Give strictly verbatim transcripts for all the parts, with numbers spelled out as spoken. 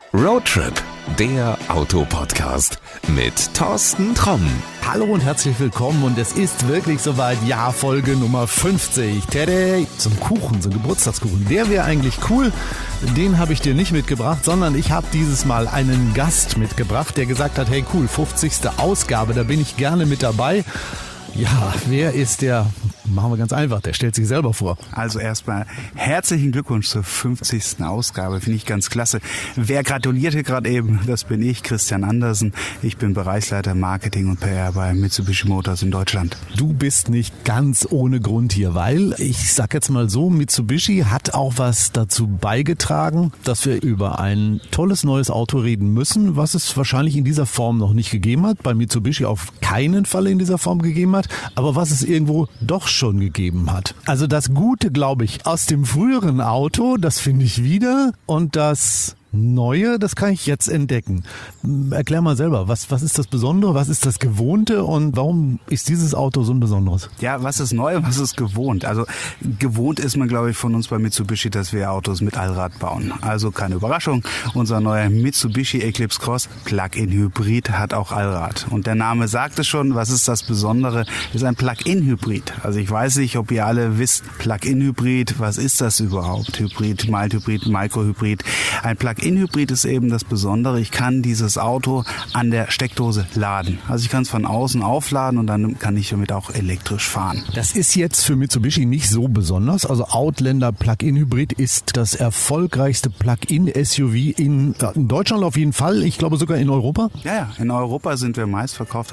Roadtrip, der Autopodcast mit Thorsten Tromm. Hallo und herzlich willkommen und es ist wirklich soweit, ja, Folge Nummer fünfzig. Tada! So ein Kuchen, so ein Geburtstagskuchen, der wäre eigentlich cool. Den habe ich dir nicht mitgebracht, sondern ich habe dieses Mal einen Gast mitgebracht, der gesagt hat, hey cool, fünfzigste Ausgabe, da bin ich gerne mit dabei. Ja, wer ist der? Machen wir ganz einfach, der stellt sich selber vor. Also erstmal herzlichen Glückwunsch zur fünfzigsten Ausgabe, finde ich ganz klasse. Wer gratulierte gerade eben, das bin ich, Christian Andersen. Ich bin Bereichsleiter Marketing und P R bei Mitsubishi Motors in Deutschland. Du bist nicht ganz ohne Grund hier, weil, ich sag jetzt mal so, Mitsubishi hat auch was dazu beigetragen, dass wir über ein tolles neues Auto reden müssen, was es wahrscheinlich in dieser Form noch nicht gegeben hat, bei Mitsubishi auf keinen Fall in dieser Form gegeben hat, aber was es irgendwo doch schon gegeben hat. Also das Gute, glaube ich, aus dem früheren Auto, das finde ich wieder, und das Neue, das kann ich jetzt entdecken. Erklär mal selber, was, was ist das Besondere, was ist das Gewohnte und warum ist dieses Auto so ein besonderes? Ja, was ist neu, was ist gewohnt? Also gewohnt ist man, glaube ich, von uns bei Mitsubishi, dass wir Autos mit Allrad bauen. Also keine Überraschung, unser neuer Mitsubishi Eclipse Cross Plug-in Hybrid hat auch Allrad. Und der Name sagt es schon, was ist das Besondere? Ist ein Plug-in Hybrid. Also ich weiß nicht, ob ihr alle wisst, Plug-in Hybrid, was ist das überhaupt? Hybrid, Mild Hybrid, Micro-Hybrid. Ein Plug Plug-in-Hybrid ist eben das Besondere. Ich kann dieses Auto an der Steckdose laden. Also ich kann es von außen aufladen und dann kann ich damit auch elektrisch fahren. Das ist jetzt für Mitsubishi nicht so besonders. Also Outlander Plug-in-Hybrid ist das erfolgreichste Plug-in-S U V in, in Deutschland auf jeden Fall. Ich glaube sogar in Europa. Ja, ja. In Europa sind wir meistverkaufter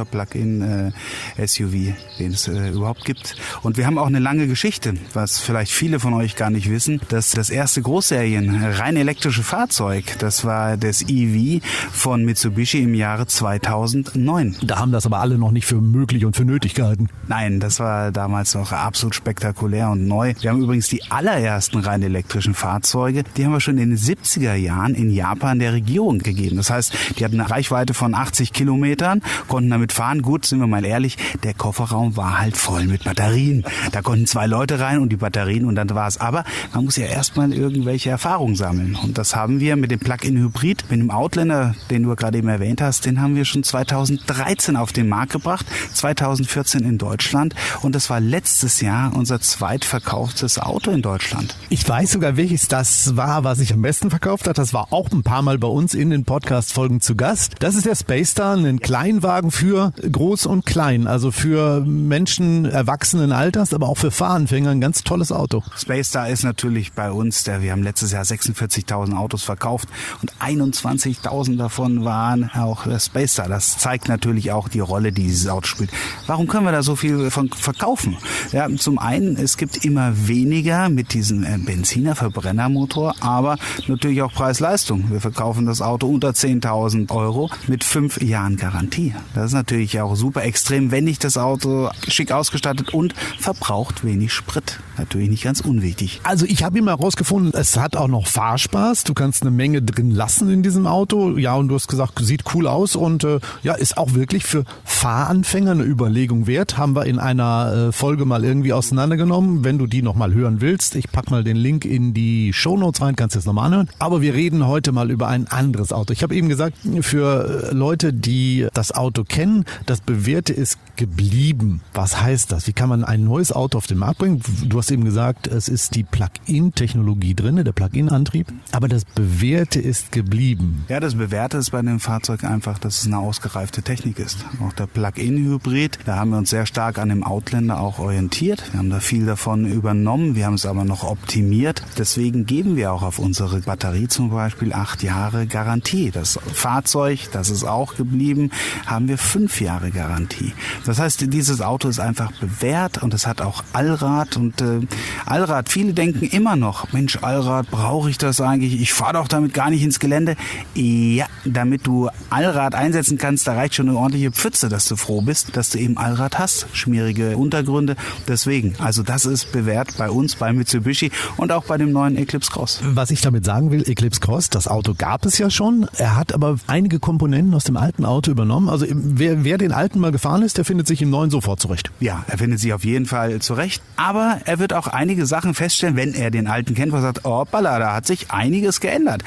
Plug-in-S U V, den es äh, überhaupt gibt. Und wir haben auch eine lange Geschichte, was vielleicht viele von euch gar nicht wissen, dass das erste Großserien rein elektrische Fahrzeug, das war das E V von Mitsubishi im Jahre zweitausendneun. Da haben das aber alle noch nicht für möglich und für nötig gehalten. Nein, das war damals noch absolut spektakulär und neu. Wir haben übrigens die allerersten rein elektrischen Fahrzeuge, die haben wir schon in den siebziger Jahren in Japan der Regierung gegeben. Das heißt, die hatten eine Reichweite von achtzig Kilometern, konnten damit fahren. Gut, sind wir mal ehrlich, der Kofferraum war halt voll mit Batterien. Da konnten zwei Leute rein und die Batterien und dann war es. Aber man muss ja erstmal irgendwelche Erfahrungen sammeln. Und das haben wir mit dem Plug-in-Hybrid, mit dem Outlander, den du gerade eben erwähnt hast, den haben wir schon zweitausenddreizehn auf den Markt gebracht, zweitausendvierzehn in Deutschland und das war letztes Jahr unser zweitverkauftes Auto in Deutschland. Ich weiß sogar, welches das war, was sich am besten verkauft hat. Das war auch ein paar Mal bei uns in den Podcast-Folgen zu Gast. Das ist der Space Star, ein Kleinwagen für groß und klein, also für Menschen erwachsenen Alters, aber auch für Fahranfänger ein ganz tolles Auto. Space Star ist natürlich bei uns, der, wir haben letztes Jahr sechsundvierzigtausend Autos verkauft und einundzwanzigtausend davon waren auch Space Star. Das zeigt natürlich auch die Rolle, die dieses Auto spielt. Warum können wir da so viel von verkaufen? Ja, zum einen, es gibt immer weniger mit diesem äh, Benziner-Verbrennermotor, aber natürlich auch Preis-Leistung. Wir verkaufen das Auto unter zehntausend Euro mit fünf Jahren Garantie. Das ist natürlich auch super extrem wendig, das Auto, schick ausgestattet und verbraucht wenig Sprit. Natürlich nicht ganz unwichtig. Also ich habe immer herausgefunden, es hat auch noch Fahrspaß. Du kannst eine Menge drin lassen in diesem Auto. Ja, und du hast gesagt, sieht cool aus und äh, ja, ist auch wirklich für Fahranfänger eine Überlegung wert. Haben wir in einer äh, Folge mal irgendwie auseinandergenommen. Wenn du die nochmal hören willst, ich pack mal den Link in die Shownotes rein, kannst du jetzt nochmal anhören. Aber wir reden heute mal über ein anderes Auto. Ich habe eben gesagt, für Leute, die das Auto kennen, das Bewährte ist geblieben. Was heißt das? Wie kann man ein neues Auto auf den Markt bringen? Du hast eben gesagt, es ist die Plug-in-Technologie drin, der Plug-in-Antrieb. Aber das Bewährte ist geblieben. Ja, das Bewährte ist bei dem Fahrzeug einfach, dass es eine ausgereifte Technik ist. Auch der Plug-in-Hybrid, da haben wir uns sehr stark an dem Outlander auch orientiert. Wir haben da viel davon übernommen, wir haben es aber noch optimiert. Deswegen geben wir auch auf unsere Batterie zum Beispiel acht Jahre Garantie. Das Fahrzeug, das ist auch geblieben, haben wir fünf Jahre Garantie. Das heißt, dieses Auto ist einfach bewährt und es hat auch Allrad. Und äh, Allrad, viele denken immer noch, Mensch, Allrad, brauche ich das eigentlich? Ich fahre doch damit gar nicht ins Gelände. Ja, damit du Allrad einsetzen kannst, da reicht schon eine ordentliche Pfütze, dass du froh bist, dass du eben Allrad hast. Schmierige Untergründe. Deswegen, also das ist bewährt bei uns, bei Mitsubishi und auch bei dem neuen Eclipse Cross. Was ich damit sagen will, Eclipse Cross, das Auto gab es ja schon. Er hat aber einige Komponenten aus dem alten Auto übernommen. Also wer, wer den alten mal gefahren ist, der findet sich im neuen sofort zurecht. Ja, er findet sich auf jeden Fall zurecht. Aber er wird auch einige Sachen feststellen, wenn er den alten kennt, wo er sagt, hoppala, da hat sich einiges geändert.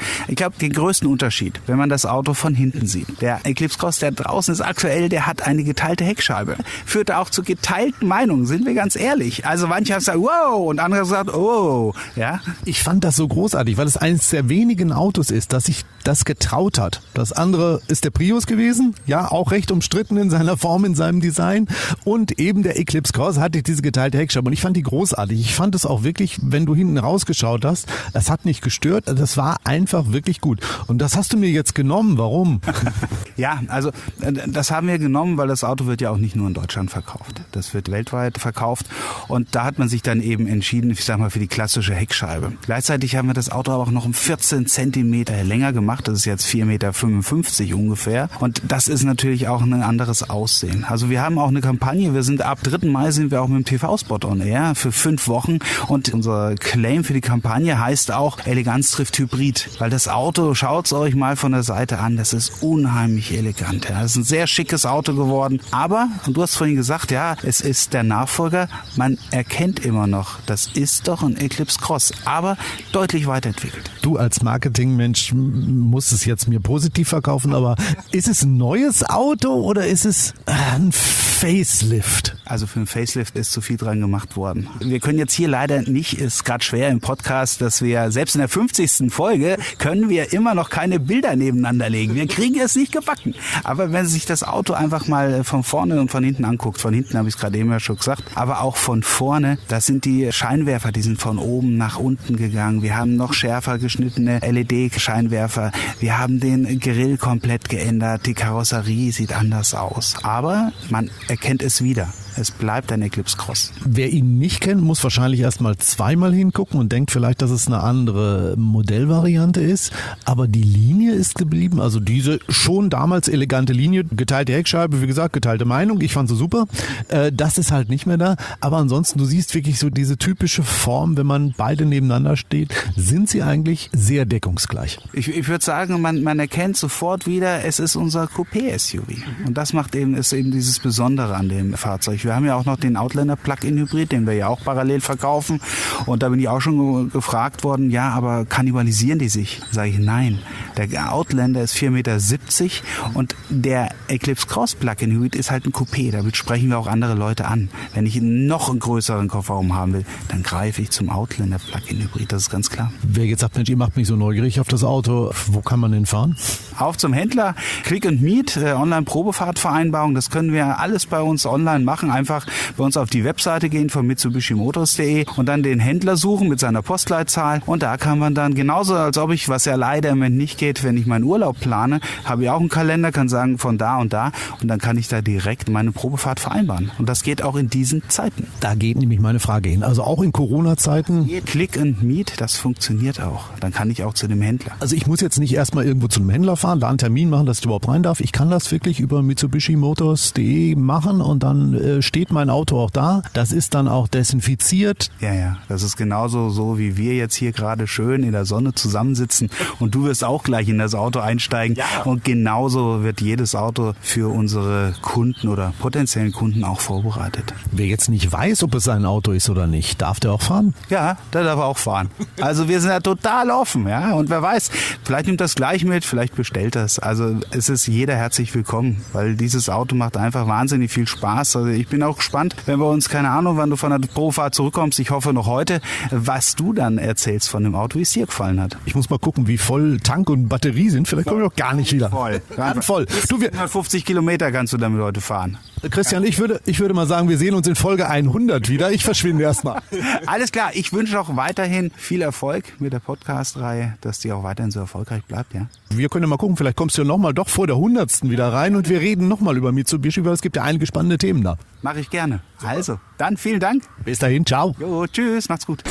ich glaube, den größten Unterschied, wenn man das Auto von hinten sieht. Der Eclipse Cross, der draußen ist aktuell, der hat eine geteilte Heckscheibe. Führt auch zu geteilten Meinungen, sind wir ganz ehrlich. Also manche haben gesagt, wow, und andere haben gesagt, oh. Ja? Ich fand das so großartig, weil es eines der wenigen Autos ist, dass sich das getraut hat. Das andere ist der Prius gewesen, ja, auch recht umstritten in seiner Form, in seinem Design. Und eben der Eclipse Cross hatte diese geteilte Heckscheibe. Und ich fand die großartig. Ich fand es auch wirklich, wenn du hinten rausgeschaut hast, das hat nicht gestört. Das war einfach wirklich gut. Und das hast du mir jetzt genommen. Warum? Ja, also das haben wir genommen, weil das Auto wird ja auch nicht nur in Deutschland verkauft. Das wird weltweit verkauft. Und da hat man sich dann eben entschieden, ich sag mal, für die klassische Heckscheibe. Gleichzeitig haben wir das Auto aber auch noch um vierzehn Zentimeter länger gemacht. Das ist jetzt vier Komma fünfundfünfzig Meter ungefähr. Und das ist natürlich auch ein anderes Aussehen. Also wir haben auch eine Kampagne. Wir sind ab dritten Mai sind wir auch mit dem T V-Spot on Air für fünf Wochen. Und unser Claim für die Kampagne heißt auch Eleganz trifft Hybrid. Weil das Auto, schaut's euch mal von der Seite an, das ist unheimlich elegant. Ja. Das ist ein sehr schickes Auto geworden. Aber, und du hast vorhin gesagt, ja, es ist der Nachfolger. Man erkennt immer noch, das ist doch ein Eclipse Cross, aber deutlich weiterentwickelt. Du als Marketingmensch musst es jetzt mir positiv verkaufen, aber ist es ein neues Auto oder ist es ein Facelift? Also für ein Facelift ist zu viel dran gemacht worden. Wir können jetzt hier leider nicht, ist gerade schwer im Podcast, dass wir, selbst in der fünfzigsten Folge, können wir immer noch keine Bilder nebeneinander legen. Wir kriegen es nicht gebacken. Aber wenn sich das Auto einfach mal von vorne und von hinten anguckt, von hinten habe ich es gerade eben ja schon gesagt, aber auch von vorne, da sind die Scheinwerfer, die sind von oben nach unten gegangen. Wir haben noch schärfer geschnittene L E D-Scheinwerfer. Wir haben den Grill komplett geändert. Die Karosserie sieht anders aus. Aber man erkennt es wieder. Es bleibt ein Eclipse Cross. Wer ihn nicht kennt, muss wahrscheinlich erst mal zweimal hingucken und denkt vielleicht, dass es eine andere Modellvariante ist. Aber die Linie ist geblieben. Also diese schon damals elegante Linie. Geteilte Heckscheibe, wie gesagt, geteilte Meinung. Ich fand sie super. Äh, das ist halt nicht mehr da. Aber ansonsten, du siehst wirklich so diese typische Form, wenn man beide nebeneinander steht, sind sie eigentlich sehr deckungsgleich. Ich, ich würde sagen, man, man erkennt sofort wieder, es ist unser Coupé-S U V. Und das macht eben, ist eben dieses Besondere an dem Fahrzeug. Wir haben ja auch noch den Outlander Plug-in-Hybrid, den wir ja auch parallel verkaufen. Und da bin ich auch schon gefragt worden, ja, aber kannibalisieren die sich? Sage ich, nein. Der Outlander ist vier Komma siebzig Meter und der Eclipse Cross Plug-in-Hybrid ist halt ein Coupé. Damit sprechen wir auch andere Leute an. Wenn ich noch einen größeren Kofferraum haben will, dann greife ich zum Outlander Plug-in-Hybrid. Das ist ganz klar. Wer jetzt sagt, Mensch, ihr macht mich so neugierig auf das Auto, wo kann man denn fahren? Auf zum Händler, Click and Meet, äh, Online-Probefahrtvereinbarung. Das können wir alles bei uns online machen. Einfach bei uns auf die Webseite gehen von Mitsubishi Motors punkt de und dann den Händler suchen mit seiner Postleitzahl. Und da kann man dann genauso, als ob ich, was ja leider im Moment nicht geht, wenn ich meinen Urlaub plane, habe ich auch einen Kalender, kann sagen von da und da und dann kann ich da direkt meine Probefahrt vereinbaren. Und das geht auch in diesen Zeiten. Da geht nämlich meine Frage hin. Also auch in Corona-Zeiten. Click and Meet, das funktioniert auch. Dann kann ich auch zu dem Händler. Also ich muss jetzt nicht erstmal irgendwo zu einem Händler fahren, da einen Termin machen, dass ich überhaupt rein darf. Ich kann das wirklich über Mitsubishi Motors punkt de machen und dann äh, steht mein Auto auch da. Das ist dann auch desinfiziert. Ja, ja, das ist genauso so, wie wir jetzt hier gerade schön in der Sonne zusammensitzen und du wirst auch gleich in das Auto einsteigen. Ja. Und genauso wird jedes Auto für unsere Kunden oder potenziellen Kunden auch vorbereitet. Wer jetzt nicht weiß, ob es sein Auto ist oder nicht, darf der auch fahren? Ja, der darf auch fahren. Also wir sind ja total offen, ja. Und wer weiß, vielleicht nimmt das gleich mit, vielleicht bestellt das. Also es ist jeder herzlich willkommen, weil dieses Auto macht einfach wahnsinnig viel Spaß. Also ich bin auch gespannt, wenn wir uns, keine Ahnung, wann du von der Probefahrt zurückkommst, ich hoffe noch heute, was du dann erzählst von dem Auto, wie es dir gefallen hat. Ich muss mal gucken, wie voll Tank und Batterie sind. Vielleicht komme ich auch gar nicht wieder. Voll. Ganz voll. Du, wir hundertfünfzig Kilometer kannst du damit heute fahren. Christian, ich würde, ich würde mal sagen, wir sehen uns in Folge hundert wieder. Ich verschwinde erstmal. Alles klar, ich wünsche auch weiterhin viel Erfolg mit der Podcast-Reihe, dass die auch weiterhin so erfolgreich bleibt, ja? Wir können ja mal gucken, vielleicht kommst du ja nochmal doch vor der hundertsten wieder rein und wir reden nochmal über Mitsubishi, weil es gibt ja einige spannende Themen da. Mache ich gerne. Super. Also, dann vielen Dank. Bis dahin, ciao. Jo, tschüss, macht's gut.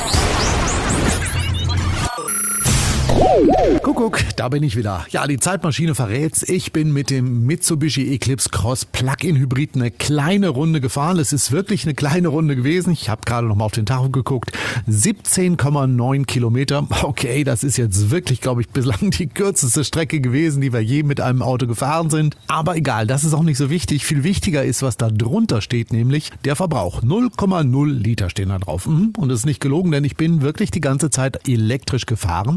Kuckuck, da bin ich wieder. Ja, die Zeitmaschine verrät's. Ich bin mit dem Mitsubishi Eclipse Cross Plug-in Hybrid eine kleine Runde gefahren. Es ist wirklich eine kleine Runde gewesen. Ich habe gerade noch mal auf den Tacho geguckt. siebzehn Komma neun Kilometer. Okay, das ist jetzt wirklich, glaube ich, bislang die kürzeste Strecke gewesen, die wir je mit einem Auto gefahren sind. Aber egal, das ist auch nicht so wichtig. Viel wichtiger ist, was da drunter steht, nämlich der Verbrauch. null Komma null Liter stehen da drauf. Und das ist nicht gelogen, denn ich bin wirklich die ganze Zeit elektrisch gefahren.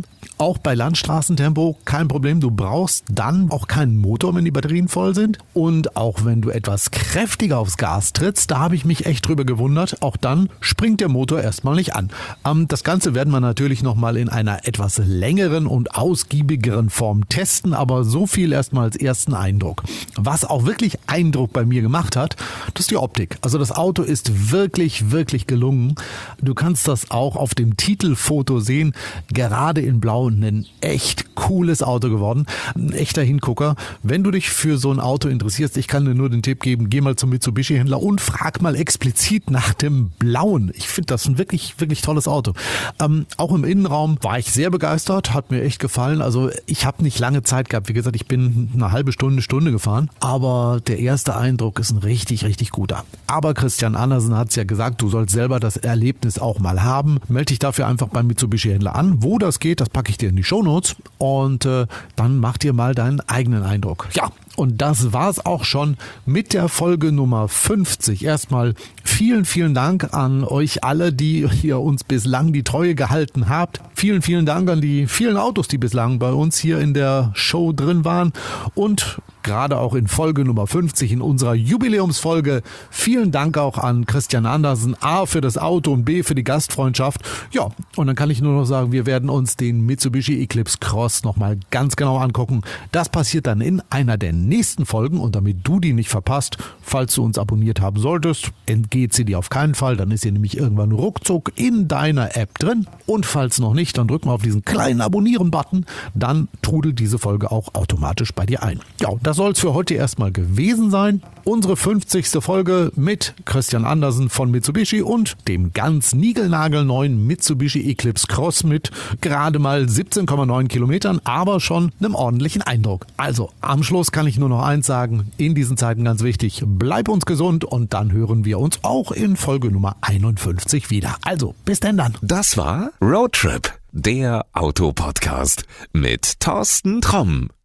auch bei Landstraßentempo kein Problem. Du brauchst dann auch keinen Motor, wenn die Batterien voll sind. Und auch wenn du etwas kräftiger aufs Gas trittst, da habe ich mich echt drüber gewundert, auch dann springt der Motor erstmal nicht an. Ähm, das Ganze werden wir natürlich nochmal in einer etwas längeren und ausgiebigeren Form testen, aber so viel erstmal als ersten Eindruck. Was auch wirklich Eindruck bei mir gemacht hat, das ist die Optik. Also das Auto ist wirklich, wirklich gelungen. Du kannst das auch auf dem Titelfoto sehen, gerade in Blau, ein echt cooles Auto geworden, ein echter Hingucker. Wenn du dich für so ein Auto interessierst, ich kann dir nur den Tipp geben, geh mal zum Mitsubishi-Händler und frag mal explizit nach dem Blauen. Ich finde das ein wirklich, wirklich tolles Auto. Ähm, auch im Innenraum war ich sehr begeistert, hat mir echt gefallen. Also ich habe nicht lange Zeit gehabt. Wie gesagt, ich bin eine halbe Stunde, Stunde gefahren. Aber der erste Eindruck ist ein richtig, richtig guter. Aber Christian Andersen hat es ja gesagt, du sollst selber das Erlebnis auch mal haben. Melde dich dafür einfach beim Mitsubishi-Händler an. Wo das geht, das packe ich dir in die Shownotes. Und äh, dann mach dir mal deinen eigenen Eindruck. Ja. Und das war's auch schon mit der Folge Nummer fünfzig. Erstmal vielen, vielen Dank an euch alle, die ihr uns bislang die Treue gehalten habt. Vielen, vielen Dank an die vielen Autos, die bislang bei uns hier in der Show drin waren. Und gerade auch in Folge Nummer fünfzig, in unserer Jubiläumsfolge, vielen Dank auch an Christian Andersen, A für das Auto und B für die Gastfreundschaft. Ja, und dann kann ich nur noch sagen, wir werden uns den Mitsubishi Eclipse Cross nochmal ganz genau angucken. Das passiert dann in einer der nächsten Folgen und damit du die nicht verpasst, falls du uns abonniert haben solltest, entgeht sie dir auf keinen Fall, dann ist sie nämlich irgendwann ruckzuck in deiner App drin und falls noch nicht, dann drück mal auf diesen kleinen Abonnieren-Button, dann trudelt diese Folge auch automatisch bei dir ein. Ja, das soll es für heute erstmal gewesen sein. Unsere fünfzigste Folge mit Christian Andersen von Mitsubishi und dem ganz niegelnagelneuen Mitsubishi Eclipse Cross mit gerade mal siebzehn Komma neun Kilometern, aber schon einem ordentlichen Eindruck. Also am Schluss kann ich nur noch eins sagen, in diesen Zeiten ganz wichtig, bleib uns gesund und dann hören wir uns auch in Folge Nummer einundfünfzig wieder. Also bis denn dann. Das war Roadtrip, der Autopodcast mit Thorsten Tromm.